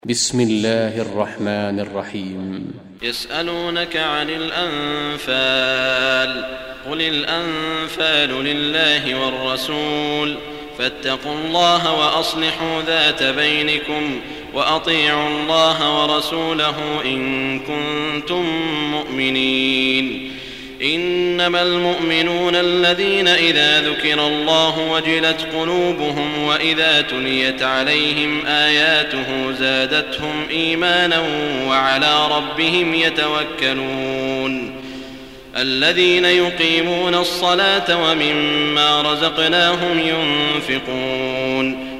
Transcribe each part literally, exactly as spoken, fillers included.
بسم الله الرحمن الرحيم. يسألونك عن الأنفال قل الأنفال لله والرسول فاتقوا الله وأصلحوا ذات بينكم وأطيعوا الله ورسوله إن كنتم مؤمنين. إنما المؤمنون الذين إذا ذكر الله وجلت قلوبهم وإذا تليت عليهم آياته زادتهم إيمانا وعلى ربهم يتوكلون. الذين يقيمون الصلاة ومما رزقناهم ينفقون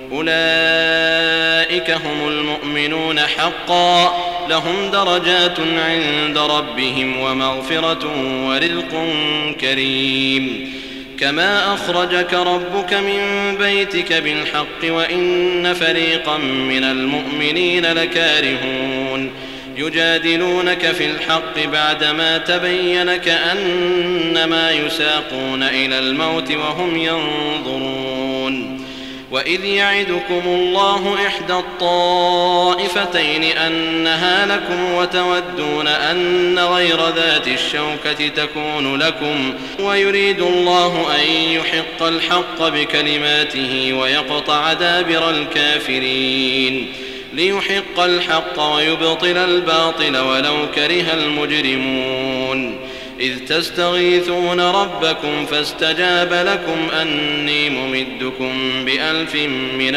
أولئك هم المؤمنون حقا لهم درجات عند ربهم ومغفرة ورزق كريم. كما أخرجك ربك من بيتك بالحق وإن فريقا من المؤمنين لكارهون يجادلونك في الحق بعدما تبين كأنما يساقون إلى الموت وهم ينظرون. وإذ يعدكم الله إحدى الطائفتين أنها لكم وتودون أن غير ذات الشوكة تكون لكم ويريد الله أن يحق الحق بكلماته ويقطع دابر الكافرين ليحق الحق ويبطل الباطل ولو كره المجرمون. إذ تستغيثون ربكم فاستجاب لكم أني ممدكم بألف من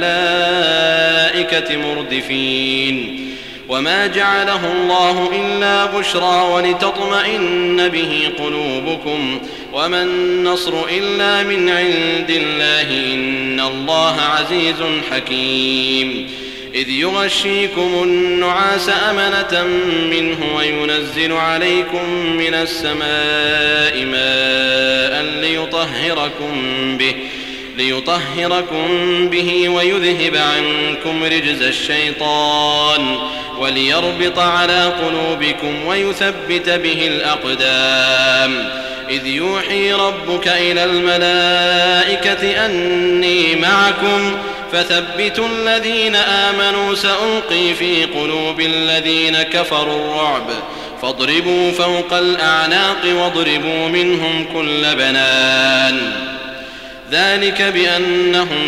الملائكة مردفين. وما جعله الله إلا بشرى ولتطمئن به قلوبكم وما النصر إلا من عند الله إن الله عزيز حكيم. إذ يغشيكم النعاس أمنة منه وينزل عليكم من السماء ماء ليطهركم به, ليطهركم به ويذهب عنكم رجز الشيطان وليربط على قلوبكم ويثبت به الأقدام. إذ يوحي ربك إلى الملائكة أني معكم فثبتوا الذين آمنوا سألقي في قلوب الذين كفروا الرعب فاضربوا فوق الأعناق واضربوا منهم كل بنان. ذلك بأنهم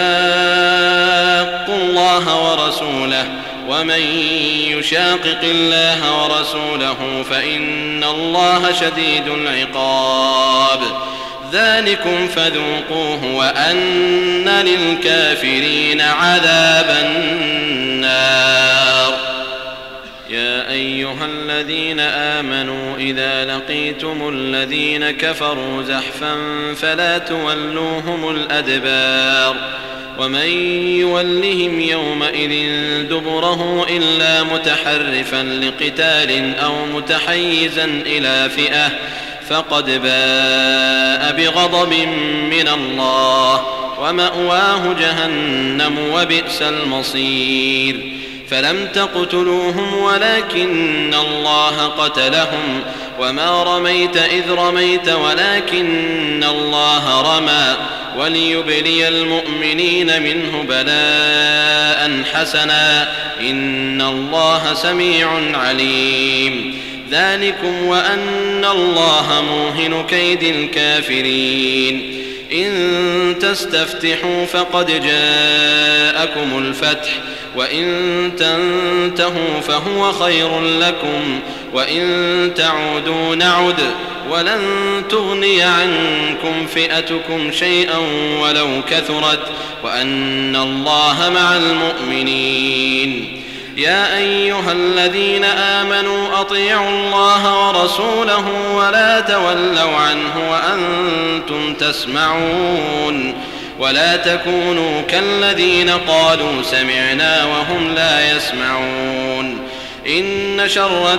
شاقوا الله ورسوله ومن يشاقق الله ورسوله فإن الله شديد العقاب. ذلكم فذوقوه وأن للكافرين عذاب النار. يا أيها الذين آمنوا إذا لقيتم الذين كفروا زحفا فلا تولوهم الأدبار ومن يولهم يومئذ دبره إلا متحرفا لقتال أو متحيزا إلى فئة فقد باء بغضب من الله ومأواه جهنم وبئس المصير. فلم تقتلوهم ولكن الله قتلهم وما رميت إذ رميت ولكن الله رمى وليبلي المؤمنين منه بلاء حسنا إن الله سميع عليم. ذلكم وأن الله موهن كيد الكافرين. إن تستفتحوا فقد جاءكم الفتح وإن تنتهوا فهو خير لكم وإن تعودوا نعد ولن تغني عنكم فئتكم شيئا ولو كثرت وأن الله مع المؤمنين. يا أيها الذين آمنوا أطيعوا الله ورسوله ولا تولوا عنه وأنتم تسمعون ولا تكونوا كالذين قالوا سمعنا وهم لا يسمعون. إن شر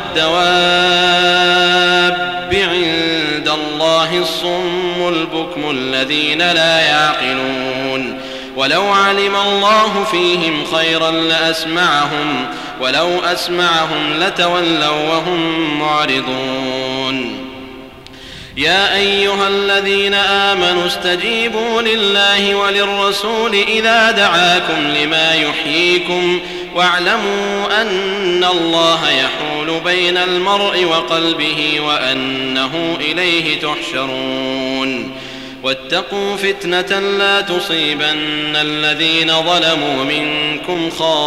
الدواب عند الله الصم البكم الذين لا يعقلون. ولو علم الله فيهم خيرا لأسمعهم ولو أسمعهم لتولوا وهم معرضون. يا أيها الذين آمنوا استجيبوا لله وللرسول إذا دعاكم لما يحييكم واعلموا أن الله يحول بين المرء وقلبه وأنه إليه تحشرون واتقوا فتنة لا تصيبن الذين ظلموا منكم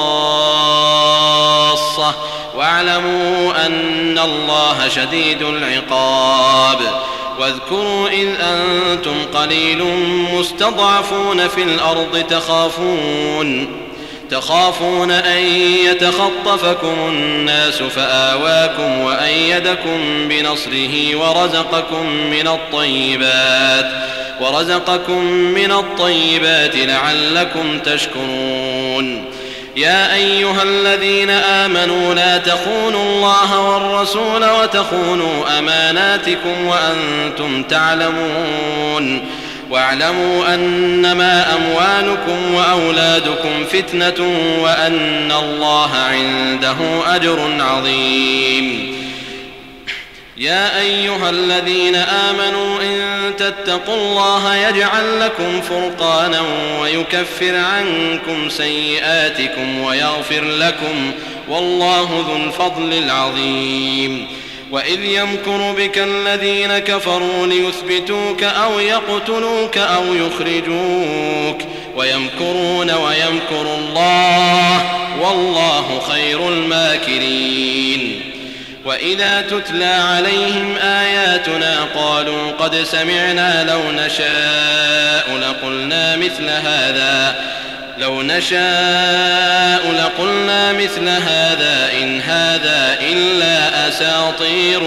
خاصة واعلموا أن الله شديد العقاب واذكروا إذ أنتم قليل مستضعفون في الأرض تخافون تخافون أن يتخطفكم الناس فآواكم وأيدكم بنصره ورزقكم من الطيبات ورزقكم من الطيبات لعلكم تشكرون يا أيها الذين آمنوا لا تخونوا الله والرسول وتخونوا أماناتكم وأنتم تعلمون واعلموا أنما أموالكم وأولادكم فتنة وأن الله عنده أجر عظيم يا أيها الذين آمنوا إن تتقوا الله يجعل لكم فرقانا ويكفر عنكم سيئاتكم ويغفر لكم والله ذو الفضل العظيم وإذ يمكر بك الذين كفروا ليثبتوك أو يقتلوك أو يخرجوك ويمكرون ويمكر الله والله خير الماكرين وإذا تتلى عليهم آياتنا قالوا قد سمعنا لو نشاء لقلنا مثل هذا لو نشاء لقلنا مثل هذا إن هذا إلا أساطير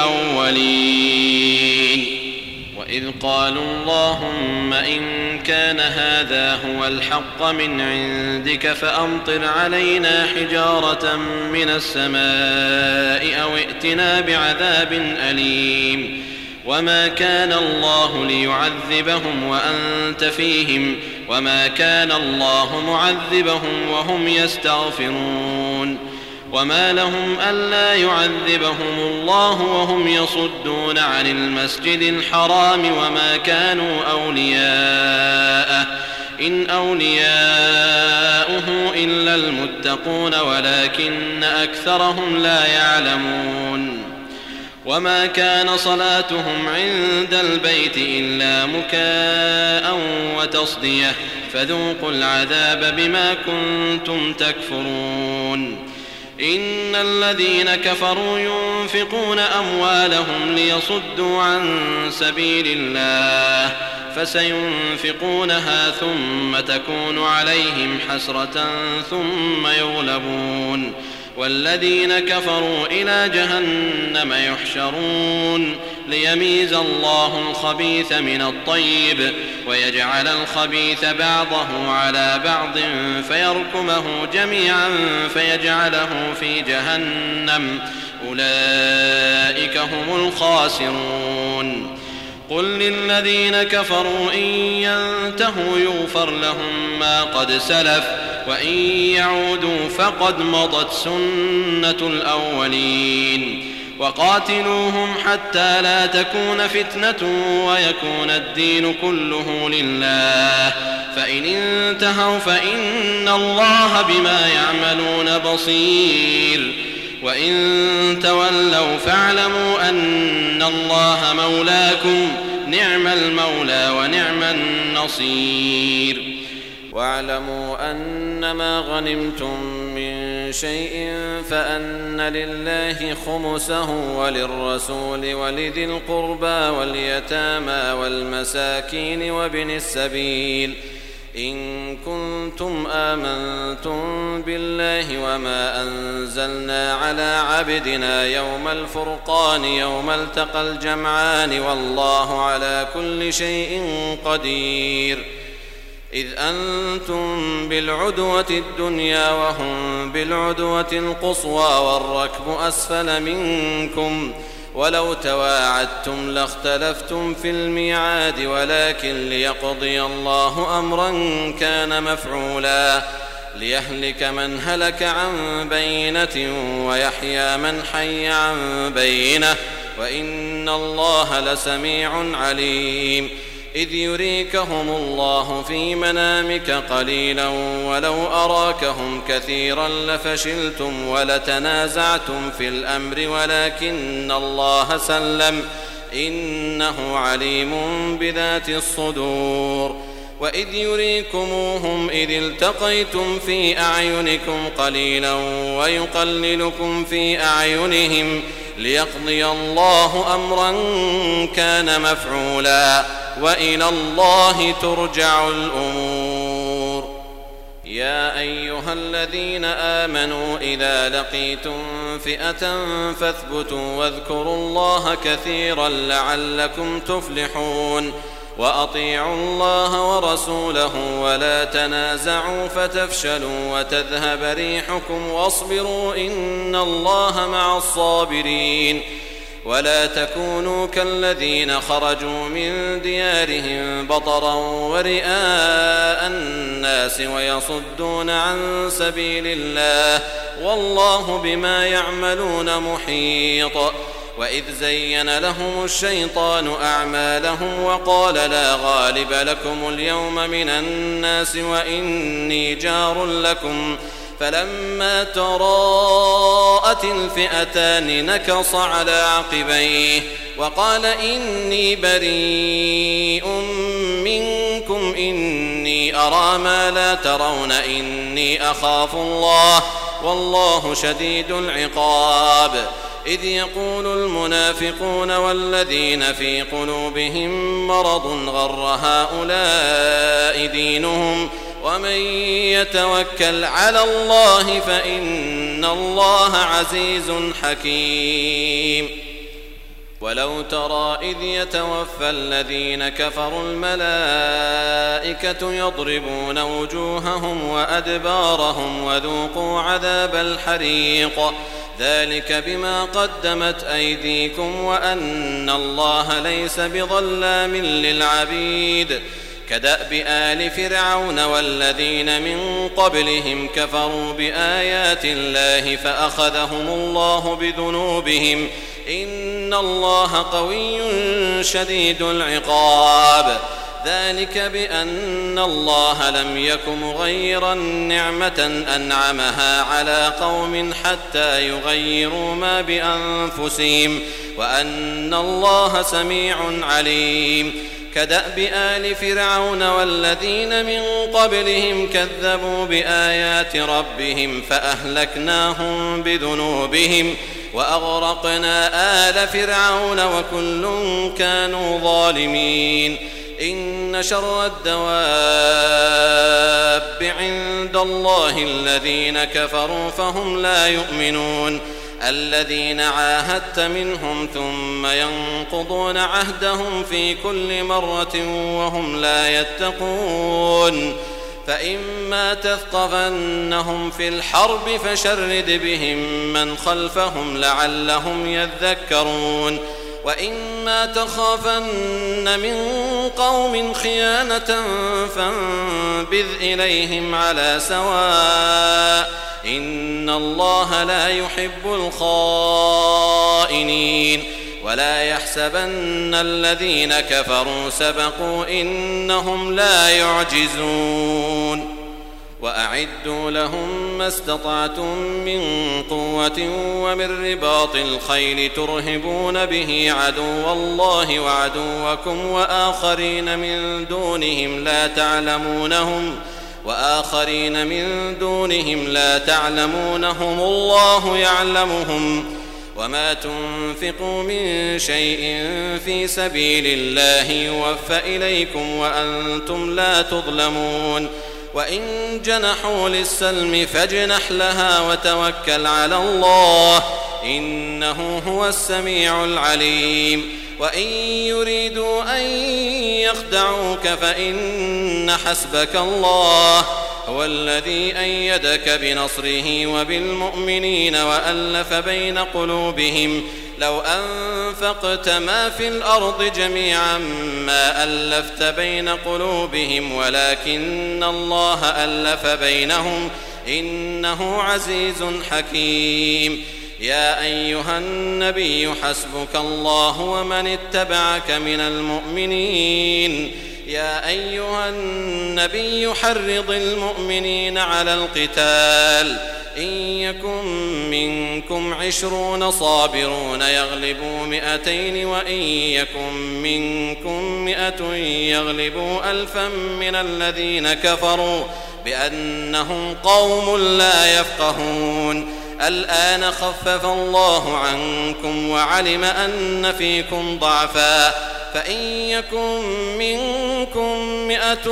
الأولين وإذ قالوا اللهم إن كان هذا هو الحق من عندك فأمطر علينا حجارة من السماء أو ائتنا بعذاب أليم وما كان الله ليعذبهم وأنت فيهم وما كان الله معذبهم وهم يستغفرون وما لهم ألا يعذبهم الله وهم يصدون عن المسجد الحرام وما كانوا أولياءه إن أولياؤه إلا المتقون ولكن أكثرهم لا يعلمون وما كان صلاتهم عند البيت إلا مكاء وتصدية فذوقوا العذاب بما كنتم تكفرون إن الذين كفروا ينفقون أموالهم ليصدوا عن سبيل الله فسينفقونها ثم تكون عليهم حسرة ثم يغلبون والذين كفروا إلى جهنم يحشرون ليميز الله الخبيث من الطيب ويجعل الخبيث بعضه على بعض فيركمه جميعا فيجعله في جهنم أولئك هم الخاسرون قل للذين كفروا إن ينتهوا يغفر لهم ما قد سلف وإن يعودوا فقد مضت سنة الأولين وقاتلوهم حتى لا تكون فتنة ويكون الدين كله لله فإن انتهوا فإن الله بما يعملون بصير وإن تولوا فاعلموا أن الله مولاكم نعم المولى ونعم النصير واعلموا أنما غنمتم من شيء فأن لله خمسه وللرسول ولذي القربى واليتامى والمساكين وابن السبيل إن كنتم آمنتم بالله وما أنزلنا على عبدنا يوم الفرقان يوم التقى الجمعان والله على كل شيء قدير إذ أنتم بالعدوة الدنيا وهم بالعدوة القصوى والركب أسفل منكم ولو تواعدتم لاختلفتم في الميعاد ولكن ليقضي الله أمرا كان مفعولا ليهلك من هلك عن بينة ويحيى من حي عن بينة وإن الله لسميع عليم إذ يريكهم الله في منامك قليلا ولو أراكهم كثيرا لفشلتم ولتنازعتم في الأمر ولكن الله سلم إنه عليم بذات الصدور. وإذ يريكموهم إذ التقيتم في أعينكم قليلا ويقللكم في أعينهم ليقضي الله أمرا كان مفعولا وإلى الله ترجع الأمور. يا أيها الذين آمنوا إذا لقيتم فئة فاثبتوا واذكروا الله كثيرا لعلكم تفلحون. وأطيعوا الله ورسوله ولا تنازعوا فتفشلوا وتذهب ريحكم واصبروا إن الله مع الصابرين. ولا تكونوا كالذين خرجوا من ديارهم بطرا ورئاء الناس ويصدون عن سبيل الله والله بما يعملون محيط. وإذ زين لهم الشيطان أعمالهم وقال لا غالب لكم اليوم من الناس وإني جار لكم فلما تراءت الفئتان نكص على عقبيه وقال إني بريء منكم إني أرى ما لا ترون إني أخاف الله والله شديد العقاب. إذ يقول المنافقون والذين في قلوبهم مرض غر هؤلاء دينهم ومن يتوكل على الله فإن الله عزيز حكيم. ولو ترى إذ يتوفى الذين كفروا الملائكة يضربون وجوههم وأدبارهم وذوقوا عذاب الحريق ذلك بما قدمت أيديكم وأن الله ليس بظلام للعبيد. كدأب آل فرعون والذين من قبلهم كفروا بآيات الله فأخذهم الله بذنوبهم إن الله قوي شديد العقاب. ذلك بأن الله لم يك مغيرا نعمة أنعمها على قوم حتى يغيروا ما بأنفسهم وأن الله سميع عليم. كدأب آل فرعون والذين من قبلهم كذبوا بآيات ربهم فأهلكناهم بذنوبهم وأغرقنا آل فرعون وكل كانوا ظالمين. إن شر الدواب عند الله الذين كفروا فهم لا يؤمنون الذين عاهدت منهم ثم ينقضون عهدهم في كل مرة وهم لا يتقون. فإما تثقفنهم في الحرب فشرد بهم من خلفهم لعلهم يذكرون. وإما تخافن من قوم خيانة فانبذ إليهم على سواء إن الله لا يحب الخائنين. ولا يحسبن الذين كفروا سبقوا إنهم لا يعجزون. وأعدوا لهم ما استطعتم من قوة ومن رباط الخيل ترهبون به عدو الله وعدوكم وآخرين من دونهم لا تعلمونهم وآخرين من دونهم لا تعلمونهم الله يعلمهم. وما تنفقوا من شيء في سبيل الله يوفى إليكم وأنتم لا تظلمون. وإن جنحوا للسلم فاجنح لها وتوكل على الله إنه هو السميع العليم. وإن يريدوا أن يخدعوك فإن حسبك الله هو الذي أيدك بنصره وبالمؤمنين وألف بين قلوبهم لو أنفقت ما في الأرض جميعا ما ألفت بين قلوبهم ولكن الله ألف بينهم إنه عزيز حكيم. يا أيها النبي حسبك الله ومن اتبعك من المؤمنين يا أيها النبي حرض المؤمنين على القتال إن يكن منكم عشرون صابرون يغلبوا مئتين وإن يكن منكم مئة يغلبوا ألفا من الذين كفروا بأنهم قوم لا يفقهون الآن خفف الله عنكم وعلم أن فيكم ضعفا فإن يكن منكم مئة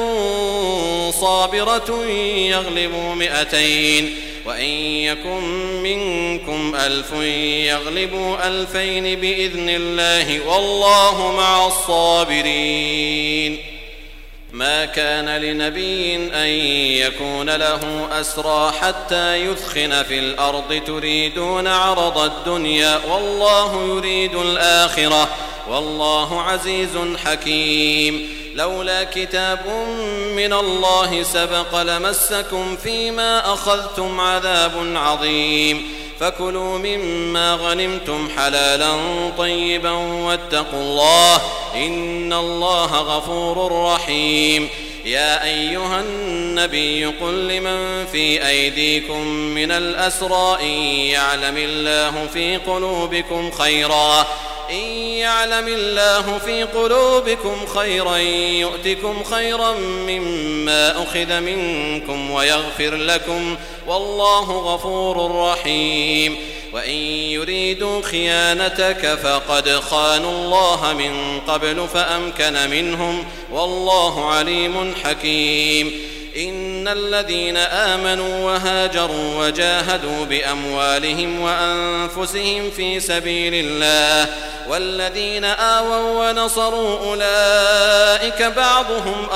صابرة يغلبوا مئتين وإن يكن منكم ألف يغلبوا ألفين بإذن الله والله مع الصابرين ما كان لنبي أن يكون له أسرى حتى يثخن في الأرض تريدون عرض الدنيا والله يريد الآخرة والله عزيز حكيم لولا كتاب من الله سبق لمسكم فيما أخذتم عذاب عظيم فكلوا مما غنمتم حلالا طيبا واتقوا الله إن الله غفور رحيم يا أيها النبي قل لمن في أيديكم من الأسرى إن يعلم الله في قلوبكم خيرا إن يعلم الله في قلوبكم خيرا يؤتكم خيرا مما أخذ منكم ويغفر لكم والله غفور رحيم وإن يريدوا خيانتك فقد خانوا الله من قبل فأمكن منهم والله عليم حكيم إن الذين آمنوا وهاجروا وجاهدوا بأموالهم وأنفسهم في سبيل الله والذين آووا ونصروا أولئك بعضهم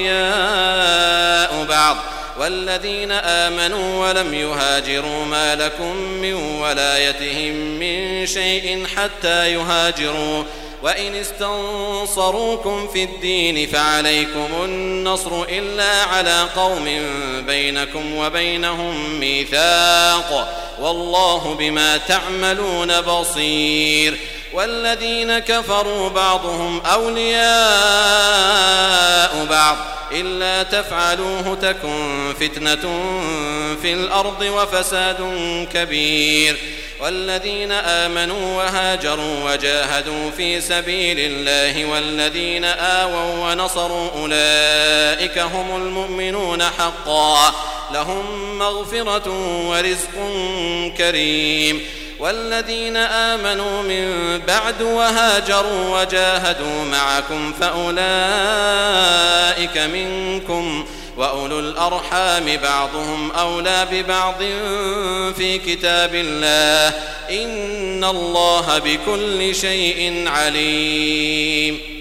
أولياء بعض والذين آمنوا ولم يهاجروا ما لكم من ولايتهم من شيء حتى يهاجروا وإن استنصروكم في الدين فعليكم النصر إلا على قوم بينكم وبينهم ميثاق والله بما تعملون بصير والذين كفروا بعضهم أولياء بعض إلا تفعلوه تكن فتنة في الأرض وفساد كبير والذين آمنوا وهاجروا وجاهدوا في سبيل الله والذين آووا ونصروا أولئك هم المؤمنون حقا لهم مغفرة ورزق كريم والذين آمنوا من بعد وهاجروا وجاهدوا معكم فأولئك منكم وأولو الأرحام بعضهم أولى ببعض في كتاب الله إن الله بكل شيء عليم